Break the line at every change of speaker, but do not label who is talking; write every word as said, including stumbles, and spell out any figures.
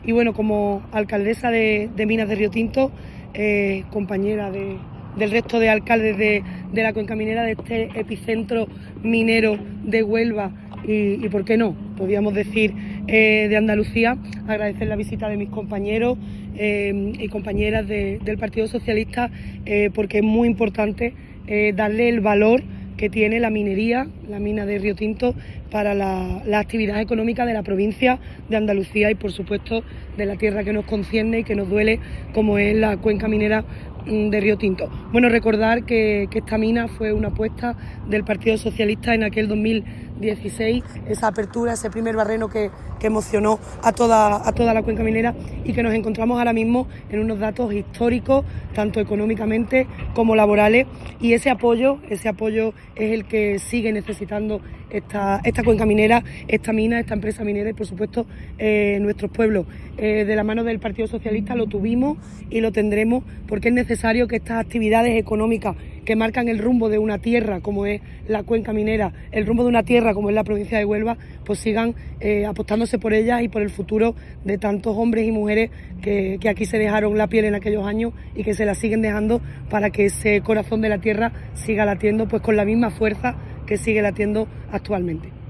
Y bueno, como alcaldesa de, de Minas de Río Tinto, eh, compañera de, del resto de alcaldes de, de la cuenca minera, de este epicentro minero de Huelva y, y ¿por qué no?, podríamos decir, eh, de Andalucía, agradecer la visita de mis compañeros eh, y compañeras de, del Partido Socialista, eh, porque es muy importante eh, darle el valor que tiene la minería, la mina de Río Tinto, para la, la actividad económica de la provincia de Andalucía y, por supuesto, de la tierra que nos concierne y que nos duele, como es la cuenca minera de Río Tinto. Bueno, recordar que, que esta mina fue una apuesta del Partido Socialista en aquel dos mil dieciséis, esa apertura, ese primer barreno que, que emocionó a toda, a toda la cuenca minera, y que nos encontramos ahora mismo en unos datos históricos, tanto económicamente como laborales, y ese apoyo, ese apoyo es el que sigue necesitando esta, esta cuenca minera, esta mina, esta empresa minera y, por supuesto, eh, nuestros pueblos. Eh, de la mano del Partido Socialista lo tuvimos y lo tendremos, porque es necesario que estas actividades económicas que marcan el rumbo de una tierra como es la cuenca minera, el rumbo de una tierra como es la provincia de Huelva, pues sigan eh, apostándose por ellas y por el futuro de tantos hombres y mujeres que, que aquí se dejaron la piel en aquellos años y que se la siguen dejando para que ese corazón de la tierra siga latiendo pues con la misma fuerza que sigue latiendo actualmente.